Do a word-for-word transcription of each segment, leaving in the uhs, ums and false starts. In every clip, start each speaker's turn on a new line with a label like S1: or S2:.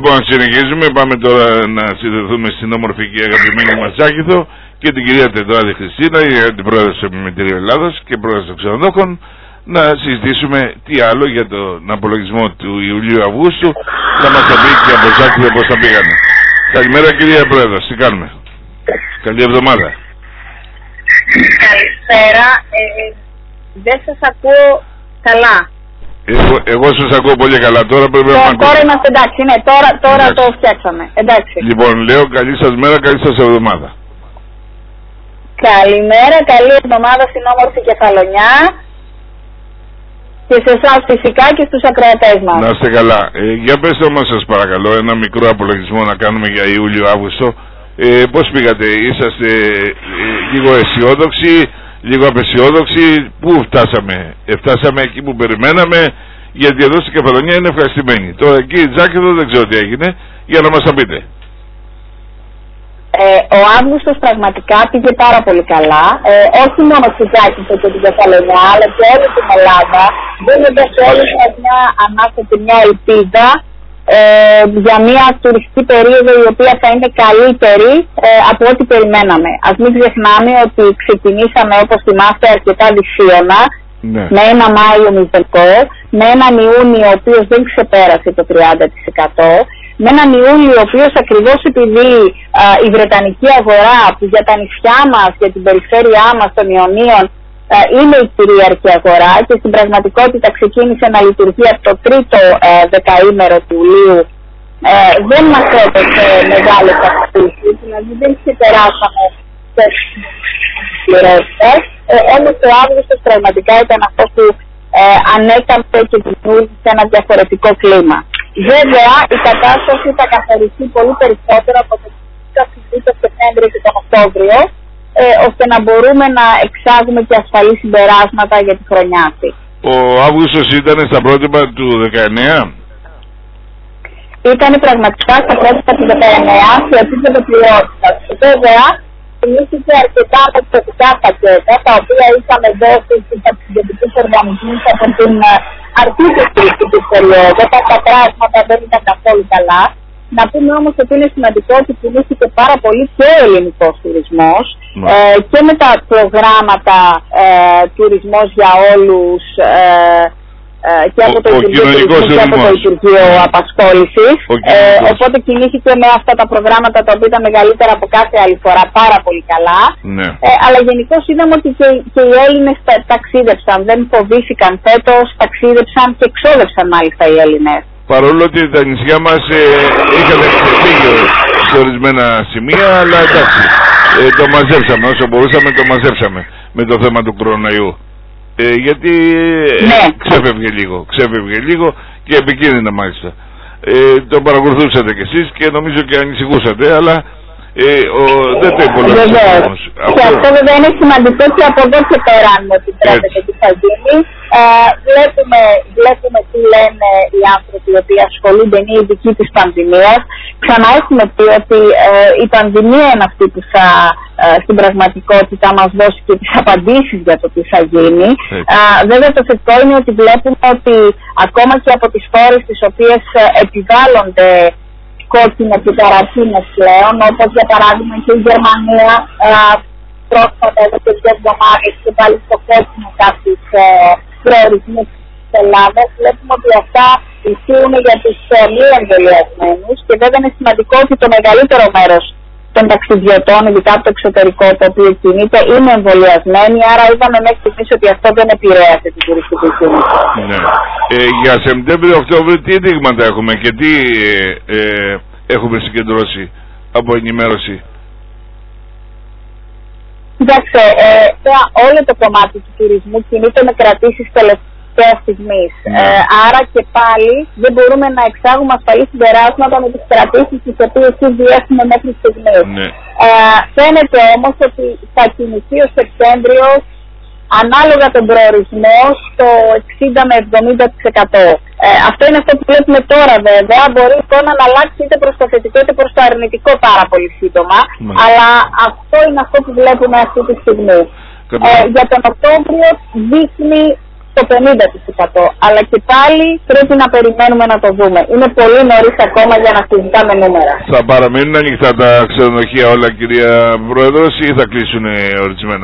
S1: Λοιπόν, συνεχίζουμε. Πάμε τώρα να συνδεθούμε στην όμορφη και αγαπημένη μας Ζάκηθο και την κυρία Τεντράδη Χριστίνα, η αντιπρόεδρος του Επιμελητηρίου Ελλάδος και πρόεδρος των ξενοδόχων, να συζητήσουμε τι άλλο για τον απολογισμό του Ιουλίου-Αυγούστου, να μας τα πει και από Ζάκηθο πώς θα πήγανε. Καλημέρα κυρία Πρόεδρος, τι κάνουμε? Καλή εβδομάδα.
S2: Καλησπέρα. Ε, δεν σας ακούω καλά.
S1: Εγώ, εγώ σας ακούω πολύ καλά. Τώρα πρέπει να
S2: ακούω. Τώρα είμαστε εντάξει, ναι, τώρα, τώρα
S1: εντάξει.
S2: Το φτιάξαμε. Εντάξει.
S1: Λοιπόν, λέω καλή σας μέρα, καλή σας εβδομάδα.
S2: Καλημέρα, καλή εβδομάδα στην όμορφη Κεφαλονιά και σε εσάς φυσικά και στους ακροατές μας.
S1: Να είστε καλά. Ε, για πέστε όμως σας παρακαλώ ένα μικρό απολογισμό να κάνουμε για Ιούλιο-Αύγουστο. Ε, πώς πήγατε? Είσαστε ε, λίγο αισιόδοξοι, λίγο απεσιόδοξοι? Πού φτάσαμε? Ε, φτάσαμε εκεί που περιμέναμε, γιατί εδώ στην Κεφαλονιά είναι ευχαριστημένοι. Τώρα εκεί η Ζάκηθο δεν ξέρω τι έγινε, για να μας τα πείτε.
S2: Ε, ο Αύγουστος πραγματικά πήγε πάρα πολύ καλά, ε, όχι μόνο στη Ζάκηθο και την Κεφαλονιά, αλλά και όλη την Ελλάδα, δίνοντας σε όλους μας μια ανάσταση, μια ελπίδα ε, για μια τουριστική περίοδο η οποία θα είναι καλύτερη ε, από ό,τι περιμέναμε. Ας μην ξεχνάμε ότι ξεκινήσαμε, όπως θυμάστε, αρκετά δυσίωνα, ναι. με ένα Μάιο μηδενικό, με έναν Ιούνιο ο οποίος δεν ξεπέρασε το τριάντα τοις εκατό, με έναν Ιούλιο ο οποίος ακριβώς επειδή α, η Βρετανική αγορά που για τα νησιά μας, για την περιφέρειά μας των Ιωνίων α, είναι η κυρίαρχη αγορά και στην πραγματικότητα ξεκίνησε να λειτουργεί από το τρίτο α, δεκαήμερο του Ιουλίου, α, δεν μας έδωσε μεγάλες αυξήσεις, δηλαδή δεν ξεπεράσαμε τις πληρότητες, όμως ο Αύγουστος πραγματικά ήταν αυτό που α, ανέκαμψε και δημιούργησε ένα διαφορετικό κλίμα. Βέβαια, η κατάσταση θα καθοριστεί πολύ περισσότερο από το Σεπτέμβριο και τον Οκτώβριο, ε, ώστε να μπορούμε να εξάγουμε και ασφαλή συμπεράσματα για τη χρονιά αυτή.
S1: Ο Αύγουστος ήταν στα πρότυπα του δεκαεννέα?
S2: Ήταν πραγματικά στα πρότυπα του δεκαεννέα σε επίπεδο ποιότητας. Βέβαια, κινήθηκε αρκετά με εξωτικά πακέτα, τα οποία είχαμε δώσει στους ταξιδιωτικούς οργανισμούς από την αρχή της τουριστικής περίοδου, όταν τα πράγματα δεν ήταν καθόλου καλά. Να πούμε όμως ότι είναι σημαντικό ότι κινήθηκε πάρα πολύ και ο ελληνικός τουρισμός ε, και με τα προγράμματα ε, τουρισμός για όλους ε, ε, και από το Υπουργείο και από το Υπουργείο Απασχόλησης. Ε, οπότε κινήθηκε με αυτά τα προγράμματα τα οποία ήταν μεγαλύτερα από κάθε άλλη φορά πάρα πολύ καλά.
S1: Ναι.
S2: Ε, αλλά γενικώς είδαμε ότι και, και οι Έλληνες ταξίδεψαν, δεν φοβήθηκαν φέτος, ταξίδεψαν και εξόδευσαν μάλιστα οι Έλληνες.
S1: Παρόλο ότι τα νησιά μας ε, είχαν ξεφύγει σε ορισμένα σημεία, αλλά εντάξει, ε, το μαζέψαμε όσο μπορούσαμε, το μαζέψαμε με το θέμα του κοροναϊού. Ε, γιατί ναι. ε, ξέφευγε λίγο, ξέφευγε λίγο και επικίνδυνα μάλιστα. Ε, το παρακολουθούσατε κι εσείς και νομίζω και ανησυχούσατε, αλλά ε, ο, δεν το υπολογίσατε όμως.
S2: Και αυτό βέβαια είναι σημαντικό και από εδώ και πέρα, αν μου επιτρέπετε, τι θα γίνει. Ε, βλέπουμε, βλέπουμε τι λένε οι άνθρωποι οι οποίοι ασχολούνται, είναι οι ειδικοί της πανδημίας. Ξανά έχουμε πει ότι ε, η πανδημία είναι αυτή που θα ε, στην πραγματικότητα μας δώσει και τις απαντήσεις για το τι θα γίνει. Ε, βέβαια το θετικό είναι ότι βλέπουμε ότι ακόμα και από τις χώρες τις οποίες ε, επιβάλλονται κόκκινα και καραντίνες πλέον, όπως για παράδειγμα και η Γερμανία ε, πρόσφατα εδώ και δύο εβδομάδες και πάλι στο κόκκινο κάποιους ε, προορισμούς της Ελλάδας, βλέπουμε ότι αυτά ισχύουν για τους ε, μη εμβολιασμένους και βέβαια είναι σημαντικό ότι το μεγαλύτερο μέρος των ταξιδιωτών, ειδικά από το εξωτερικό το οποίο κινείται, είναι εμβολιασμένοι, άρα είδαμε μέχρι στιγμής ότι αυτό δεν επηρέασε την τουριστική κίνηση.
S1: Ναι. Ε, για Σεπτέμβριο-Οκτώβριο τι δείγματα έχουμε και τι ε, ε, έχουμε συγκεντρώσει από ενημέρωση?
S2: Κοιτάξτε, ε, όλο το κομμάτι του τουρισμού κινείται με κρατήσεις τελευταία στιγμής. Ναι. Ε, άρα και πάλι δεν μπορούμε να εξάγουμε ασφαλή συμπεράσματα με τις κρατήσεις τις οποίες ήδη έχουμε μέχρι στιγμής.
S1: Ναι.
S2: Ε, φαίνεται όμως ότι θα κινηθεί ο Σεπτέμβριος ανάλογα τον προορισμό στο εξήντα με εβδομήντα τοις εκατό. Ε, αυτό είναι αυτό που βλέπουμε τώρα βέβαια. Μπορεί η εικόνα να αλλάξει είτε προς το θετικό είτε προς το αρνητικό πάρα πολύ σύντομα. Mm. Αλλά αυτό είναι αυτό που βλέπουμε αυτή τη στιγμή. Mm. Ε, για τον Οκτώβριο δείχνει το πενήντα τοις εκατό. Αλλά και πάλι πρέπει να περιμένουμε να το δούμε. Είναι πολύ νωρίς ακόμα για να συζητάμε νούμερα.
S1: Θα παραμείνουν ανοιχτά τα ξενοδοχεία όλα, κυρία Πρόεδρος, ή θα κλείσουν ορισμένα?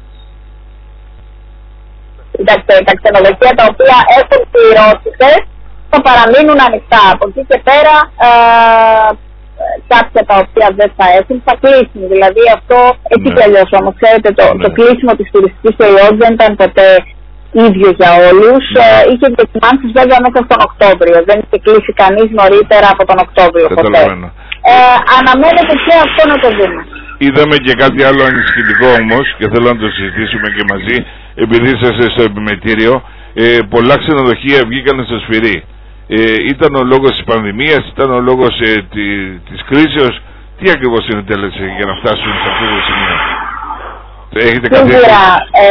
S2: Κοιτάξτε, τα ξενοδοχεία τα οποία έχουν πληρώσεις θα παραμείνουν ανοιχτά. Από εκεί και πέρα ε, κάποια τα οποία δεν θα έχουν θα κλείσουν. Δηλαδή αυτό έτσι
S1: ναι.
S2: κι αλλιώς όμως. Ξέρετε, το, ναι. το κλείσιμο της τουριστικής περίοδου δεν ήταν ποτέ ίδιο για όλους. Ναι. Ε, είχε δοκιμάνσεις βέβαια μέσα στον Οκτώβριο. Δεν είχε κλείσει κανείς νωρίτερα από τον Οκτώβριο. Ποτέ. Ε, αναμένεται και αυτό να το δούμε.
S1: Είδαμε και κάτι άλλο ανησυχητικό όμως και θέλω να το συζητήσουμε και μαζί, επειδή είσαστε στο επιμετήριο. Ε, πολλά ξενοδοχεία βγήκαν στο σφυρί. Ε, ήταν ο λόγος της πανδημίας, ήταν ο λόγος ε, τη, της κρίσεως? Τι ακριβώς είναι τέλος για να φτάσουν σε αυτό το σημείο? Έχετε κάτι?
S2: Σίγουρα,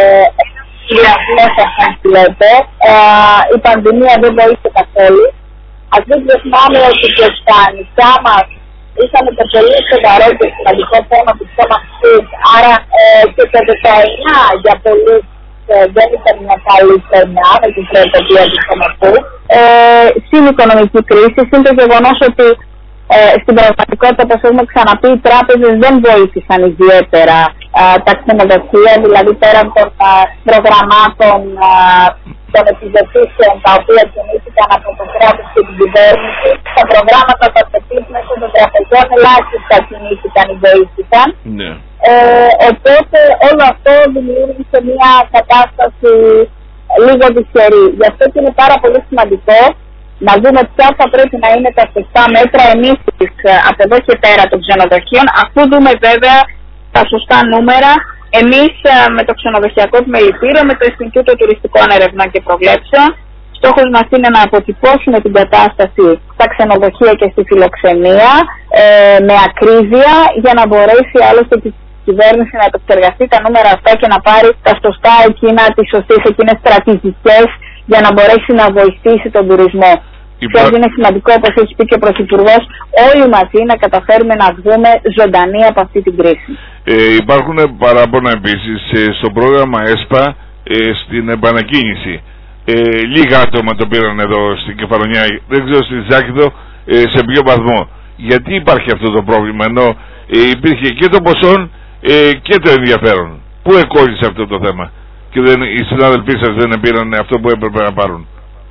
S2: ε, λέτε, ε, η πανδημία δεν βοήθησε καθόλου. Ας μην ξεχνάμε ότι και στα νησιά μας είχαμε το πολύ σοβαρό και σημαντικό θέμα του σώματος, άρα ε, και το δεκαεννιά για πολλούς ε, δεν ήταν μια καλή χρονιά με την πρωτοβουλία του σώματος. Ε, στην οικονομική κρίση, στην το γεγονός ότι ε, στην πραγματικότητα, όπως έχουμε ξαναπεί, οι τράπεζες δεν βοήθησαν ιδιαίτερα ε, τα ξενοδοχεία, δηλαδή πέραν των ε, προγραμμάτων ε, των επιδοτήσεων τα οποία κινήθηκαν από το κράτος και την κυβέρνηση, τα προγράμματα τα οποία μέσω των τραπεζών ελάχιστα κινήθηκαν ή βοήθησαν.
S1: Ναι.
S2: Ε, οπότε όλο αυτό δημιούργησε μια κατάσταση λίγο δυσχερή. Γι' αυτό και είναι πάρα πολύ σημαντικό να δούμε ποια θα πρέπει να είναι τα σωστά μέτρα ενίσχυσης από εδώ και πέρα των ξενοδοχείων, αφού δούμε βέβαια τα σωστά νούμερα. Εμείς με το ξενοδοχειακό επιμελητήριο, με το Ινστιτούτο Τουριστικών Ερευνών και Προβλέψεων, στόχος μας είναι να αποτυπώσουμε την κατάσταση στα ξενοδοχεία και στη φιλοξενία ε, με ακρίβεια, για να μπορέσει άλλωστε η κυβέρνηση να επεξεργαστεί τα νούμερα αυτά και να πάρει τα σωστά εκείνα, τις σωστές εκείνες στρατηγικές για να μπορέσει να βοηθήσει τον τουρισμό. Υπά... είναι σημαντικό, όπως έχει πει και ο Πρωθυπουργός, όλοι μαζί να καταφέρουμε να βγούμε ζωντανοί από αυτή την κρίση.
S1: Ε, υπάρχουν παράπονα επίσης ε, στο πρόγραμμα ΕΣΠΑ ε, στην επανακίνηση. Ε, λίγα άτομα το πήραν εδώ στην Κεφαλονιά, δεν ξέρω στη Ζάκηδο ε, σε ποιο βαθμό. Γιατί υπάρχει αυτό το πρόβλημα, ενώ ε, υπήρχε και το ποσόν ε, και το ενδιαφέρον? Πού εκόλλησε αυτό το θέμα και δεν, οι συνάδελφοί σας δεν πήραν αυτό που έπρεπε να πάρουν?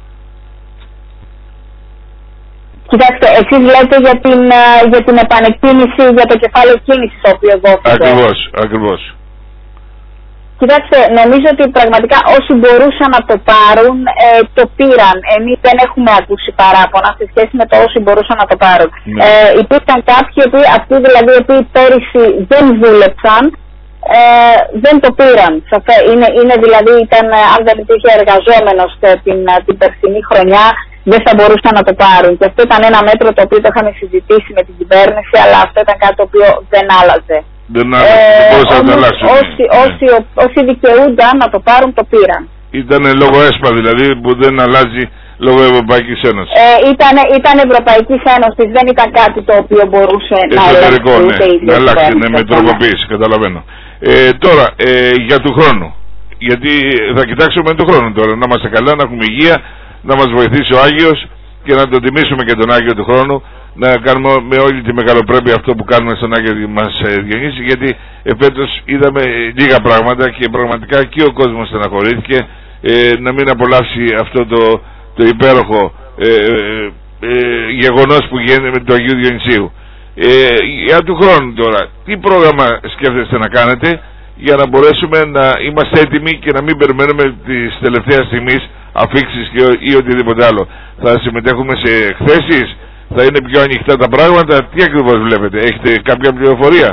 S2: Κοιτάξτε, εσείς λέτε για την, για την επανεκκίνηση, για το κεφάλαιο κίνησης το οποίο δόθηκε.
S1: Ακριβώς, ακριβώς.
S2: Κοιτάξτε, νομίζω ότι πραγματικά όσοι μπορούσαν να το πάρουν, ε, το πήραν. Εμείς δεν έχουμε ακούσει παράπονα σε σχέση με το όσοι μπορούσαν να το πάρουν. Ναι. Ε, υπήρχαν κάποιοι, αυτοί δηλαδή οι οποίοι πέρυσι δεν δούλεψαν, ε, δεν το πήραν. Είναι, είναι δηλαδή, ήταν, αν δεν υπήρχε εργαζόμενος την, την περσινή χρονιά, δεν θα μπορούσαν να το πάρουν. Και αυτό ήταν ένα μέτρο το οποίο το είχαμε συζητήσει με την κυβέρνηση, αλλά αυτό ήταν κάτι το οποίο δεν άλλαζε.
S1: Δεν άλλαζε, ε, όμως,
S2: να όσοι, ναι. όσοι, όσοι δικαιούνταν να το πάρουν, το πήραν.
S1: Ήταν λόγω ΕΣΠΑ δηλαδή, που δεν αλλάζει λόγω Ευρωπαϊκής Ένωσης.
S2: Ε, ήταν, ήταν Ευρωπαϊκής Ένωσης, δεν ήταν κάτι το οποίο μπορούσε
S1: εσωτερικό,
S2: να
S1: αλλάξει. Ναι, να αλλάξει, ναι, με τροποποίηση, καταλαβαίνω. Ε, τώρα, ε, για του χρόνου. Γιατί θα κοιτάξουμε του χρόνου τώρα, να είμαστε καλά, να έχουμε υγεία, να μας βοηθήσει ο Άγιος και να τον τιμήσουμε και τον Άγιο του χρόνου, να κάνουμε με όλη τη μεγαλοπρέπεια αυτό που κάνουμε στον Άγιο μας Διονύση, γιατί εφέτος είδαμε λίγα πράγματα και πραγματικά και ο κόσμος στεναχωρήθηκε ε, να μην απολαύσει αυτό το, το υπέροχο ε, ε, γεγονός που γίνεται με το Αγίου Διονυσίου. Ε, για του χρόνου τώρα, τι πρόγραμμα σκέφτεστε να κάνετε για να μπορέσουμε να είμαστε έτοιμοι και να μην περιμένουμε τις τελευταίες στιγμής αφήξεις και, ή οτιδήποτε άλλο? Θα συμμετέχουμε σε εκθέσεις, θα είναι πιο ανοιχτά τα πράγματα? Τι ακριβώς βλέπετε, έχετε κάποια πληροφορία?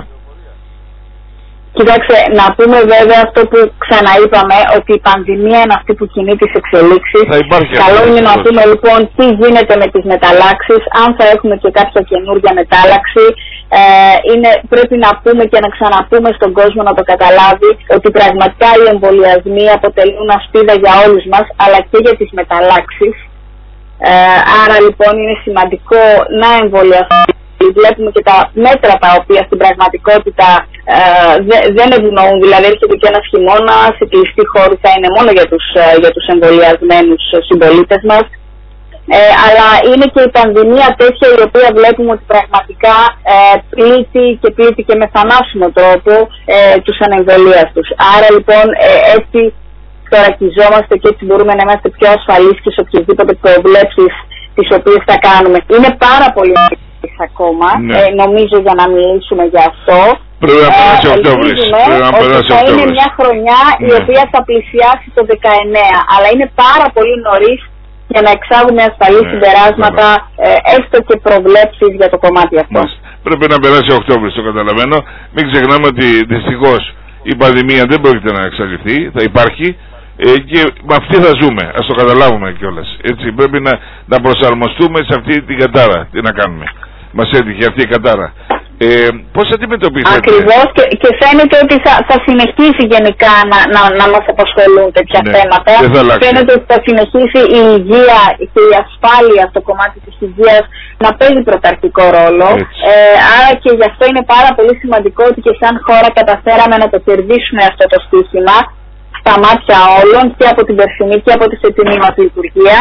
S2: Κοιτάξτε, να πούμε βέβαια αυτό που ξαναείπαμε, ότι η πανδημία είναι αυτή που κινεί τις εξελίξεις. Καλό είναι να πούμε λοιπόν τι γίνεται με τις μεταλλάξεις, αν θα έχουμε και κάποια καινούργια μετάλλαξη. Ε, είναι, πρέπει να πούμε και να ξαναπούμε στον κόσμο να το καταλάβει ότι πραγματικά οι εμβολιασμοί αποτελούν ασπίδα για όλους μας, αλλά και για τις μεταλλάξεις. Ε, άρα λοιπόν είναι σημαντικό να εμβολιαστούμε βλέπουμε και τα μέτρα τα οποία στην πραγματικότητα ε, δε, δεν ευνοούν. Δηλαδή έρχεται και ένας χειμώνας, οι κλειστοί χώροι θα είναι μόνο για τους, ε, για τους εμβολιασμένους συμπολίτες μας. Ε, αλλά είναι και η πανδημία τέτοια η οποία βλέπουμε ότι πραγματικά ε, πλήττει και πλήττει και με θανάσιμο τρόπο ε, τους ανεμβολίαστους. Άρα λοιπόν ε, έτσι θωρακιζόμαστε και έτσι μπορούμε να είμαστε πιο ασφαλείς και σε οποιασδήποτε προβλέψεις τις οποίες θα κάνουμε. Είναι πάρα πολύ νωρίς ακόμα,
S1: ναι.
S2: ε, νομίζω, για να μιλήσουμε για αυτό.
S1: Πρέπει να περάσει ο Οκτώβρης.
S2: Ότι θα είναι μια χρονιά ναι. η οποία θα πλησιάσει το δεκαεννέα, αλλά είναι πάρα πολύ νωρίς για να εξάγουμε ασφαλή ναι, συμπεράσματα, ε, έστω και προβλέψεις για το κομμάτι αυτό.
S1: Μας. Πρέπει να περάσει ο Οκτώβρης, το καταλαβαίνω. Μην ξεχνάμε ότι δυστυχώς η πανδημία δεν πρόκειται να εξαλειφθεί, θα υπάρχει ε, και με αυτή θα ζούμε. Ας το καταλάβουμε κιόλας. Έτσι, πρέπει να, να προσαρμοστούμε σε αυτή την κατάρα. Τι να κάνουμε. Μας έτυχε αυτή η κατάρα. Ε, πώς αντιμετωπίζετε?
S2: Ακριβώς, και, και φαίνεται ότι θα, θα συνεχίσει γενικά να, να, να μας απασχολούν τέτοια ναι, θέματα. Φαίνεται ότι θα συνεχίσει η υγεία και η ασφάλεια στο κομμάτι της υγείας να παίζει πρωταρχικό ρόλο. Ε, άρα και γι' αυτό είναι πάρα πολύ σημαντικό ότι και σαν χώρα καταφέραμε να το κερδίσουμε αυτό το στοίχημα στα μάτια όλων και από την περσινή και από τη φετινή μας λειτουργία,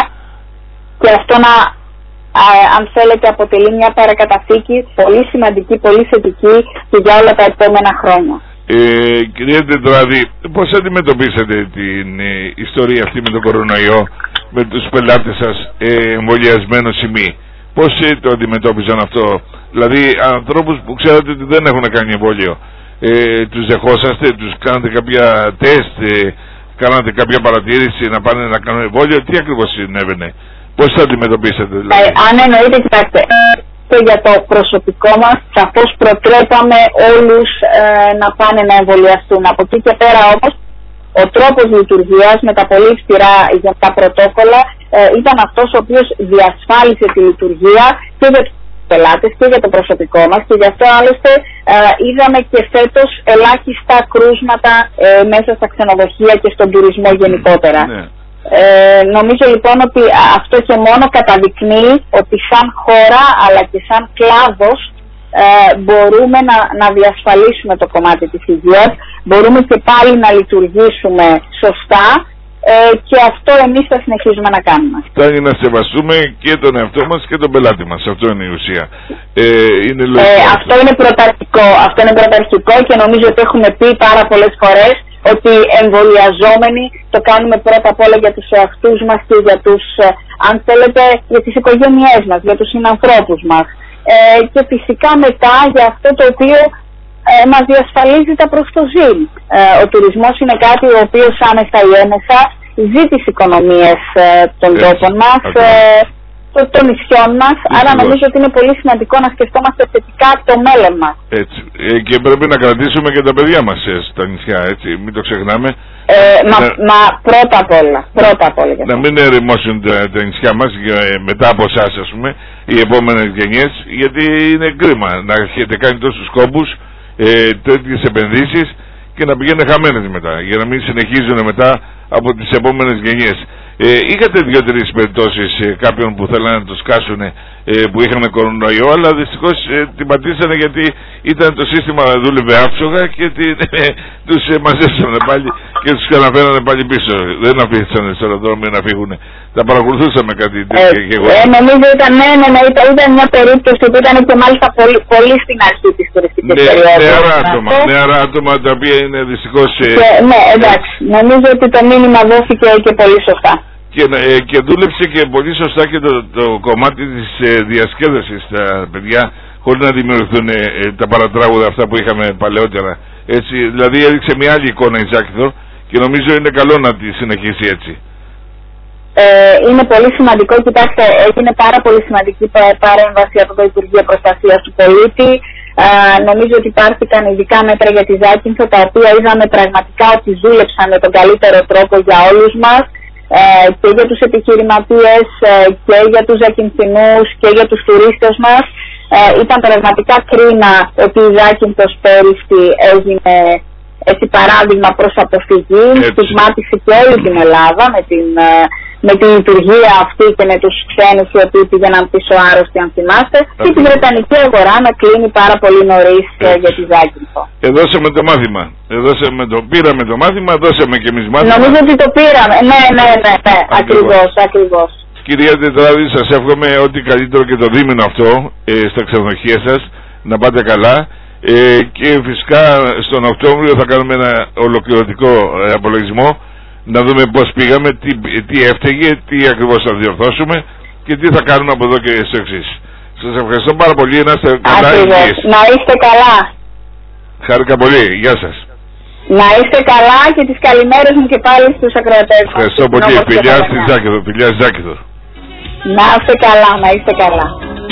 S2: και αυτό να Α, αν θέλετε αποτελεί μια παρακαταθήκη πολύ σημαντική, πολύ θετική και για όλα τα επόμενα χρόνια.
S1: Ε, κυρία Τετράδη, πώς αντιμετωπίσατε την ε, ιστορία αυτή με τον κορονοϊό, με τους πελάτες σας ε, εμβολιασμένους ημί? Πώς ε, το αντιμετώπιζαν αυτό? Δηλαδή ανθρώπους που ξέρατε ότι δεν έχουν κάνει εμβόλιο, ε, τους δεχόσαστε, τους κάνατε κάποια τεστ, ε, κάνατε κάποια παρατήρηση να πάνε να κάνουν εμβόλιο? Τι ακριβώς συνέβαινε? Πώς θα αντιμετωπίσετε δηλαδή?
S2: Ε, αν εννοείται, κοιτάξτε, και για το προσωπικό μας σαφώς προτρέπαμε όλους ε, να πάνε να εμβολιαστούν. Από εκεί και πέρα όμως ο τρόπος λειτουργίας με τα πολύ αυστηρά για τα πρωτόκολλα ε, ήταν αυτός ο οποίος διασφάλισε τη λειτουργία και για τους πελάτες και για το προσωπικό μας, και γι' αυτό άλλωστε ε, είδαμε και φέτος ελάχιστα κρούσματα ε, μέσα στα ξενοδοχεία και στον τουρισμό γενικότερα. Ναι. Ε, νομίζω λοιπόν ότι αυτό και μόνο καταδεικνύει ότι σαν χώρα αλλά και σαν κλάδος ε, μπορούμε να, να διασφαλίσουμε το κομμάτι της υγείας, μπορούμε και πάλι να λειτουργήσουμε σωστά, ε, και αυτό εμείς θα συνεχίζουμε να κάνουμε.
S1: Φτάνει να σεβαστούμε και τον εαυτό μας και τον πελάτη μας, αυτό είναι η ουσία. Ε, είναι
S2: ε, αυτό είναι πρωταρχικό, αυτό είναι πρωταρχικό και νομίζω ότι έχουμε πει πάρα πολλές φορές ότι εμβολιαζόμενοι το κάνουμε πρώτα απ' όλα για τους εαυτούς μας και για τους, αν θέλετε, για τις οικογένειές μας, για τους συνανθρώπους μας. Ε, και φυσικά μετά για αυτό το οποίο ε, μας διασφαλίζει τα προστοζήν. Ε, ο τουρισμός είναι κάτι ο οποίος άμεσα ή έμεσα ζει τις οικονομίες ε, των τόπων μας, ε, των νησιών μας, άρα νομίζω ότι είναι πολύ σημαντικό να σκεφτόμαστε θετικά το μέλλον μας.
S1: Έτσι. Ε, και πρέπει να κρατήσουμε και τα παιδιά μας ε, στα νησιά, έτσι, μην το ξεχνάμε.
S2: Ε, μα, να... μα πρώτα απ' όλα, πρώτα απ' όλα.
S1: Να μην ερημώσουν τα, τα νησιά μας ε, μετά από εσάς, ας πούμε, οι επόμενες γενιές, γιατί είναι κρίμα να έχετε κάνει τόσους κόμπους, ε, τέτοιες επενδύσεις και να πηγαίνουν χαμένες μετά, για να μην συνεχίζουν μετά από τις επόμενες γενιές. Ε, είχατε δύο-τρεις περιπτώσεις ε, κάποιων που θέλανε να το σκάσουν, ε, που είχαν κορονοϊό, αλλά δυστυχώς ε, την πατήσανε γιατί ήταν το σύστημα δούλευε άψογα και την, ε, τους ε, μαζέψανε πάλι και τους ξαναφέρανε πάλι πίσω. Δεν αφήσανε στο αεροδρόμιο να φύγουν. Τα παρακολουθούσαμε κάτι τέτοιο
S2: ε,
S1: και εγώ.
S2: Ε, νομίζω ήταν, ναι, ναι, ναι, ήταν, ήταν μια περίπτωση που ήταν και μάλιστα πολύ, πολύ στην αρχή της τουριστικής ναι, περίοδου.
S1: Νεαρά άτομα, νεαρά άτομα τα οποία είναι δυστυχώς... Ε,
S2: και, ναι, εντάξει, νομίζω ότι το μήνυμα δόθηκε και πολύ σωστά.
S1: Και, ε, και δούλεψε και πολύ σωστά και το, το κομμάτι της ε, διασκέδασης στα παιδιά, χωρίς να δημιουργηθούν ε, ε, τα παρατράγουδα αυτά που είχαμε παλαιότερα. Έτσι, δηλαδή έδειξε μια άλλη εικόνα η Ζάκυνθο και νομίζω είναι καλό να τη συνεχίσει έτσι.
S2: Ε, είναι πολύ σημαντικό, κοιτάξτε, έγινε πάρα πολύ σημαντική παρέμβαση από το Υπουργείο Προστασίας του Πολίτη. Ε, νομίζω ότι υπάρχηκαν ειδικά μέτρα για τη Ζάκυνθο, τα οποία είδαμε πραγματικά ότι δούλεψαν με τον καλύτερο τρόπο για όλους μας. Ε, και για τους επιχειρηματίες ε, και για τους Ζακυνθινούς και για τους τουρίστες μας. Ε, ήταν πραγματικά κρίμα ότι η Ζάκυνθος πέρυσι έγινε έτσι παράδειγμα προς αποφυγή, στιγμάτισε και όλη την Ελλάδα με την, με τη λειτουργία αυτή και με τους ξένους οι οποίοι πήγαιναν πίσω άρρωστοι, αν θυμάστε, και τη βρετανική αγορά να κλείνει πάρα πολύ νωρίς για τη Ζάκυνθο.
S1: Εδώσαμε το μάθημα. Εδώσαμε το, πήραμε το μάθημα, δώσαμε και εμείς μάθημα.
S2: Νομίζω ότι το πήραμε. Ναι, ναι, ναι, ναι. Ακριβώς, ακριβώς.
S1: Κυρία Τετράδη, σας εύχομαι ό,τι καλύτερο και το δίμηνο αυτό ε, στα ξενοδοχεία σας. Να πάτε καλά. Ε, και φυσικά στον Οκτώβριο θα κάνουμε ένα ολοκληρωτικό ε, απολογισμό, να δούμε πώς πήγαμε, τι, τι έφταιγε, τι ακριβώς θα διορθώσουμε και τι θα κάνουμε από εδώ και στο εξής. Σας ευχαριστώ πάρα πολύ, να είστε καλά.
S2: Ακριβώς. Να είστε καλά.
S1: Χάρηκα πολύ, γεια σας.
S2: Να είστε καλά και τις καλημέρες μου και πάλι στους ακροατές.
S1: Ευχαριστώ πολύ, φιλιά στη Ζάκυνθο, φιλιά στη Ζάκυνθο.
S2: Να είστε καλά, να είστε καλά.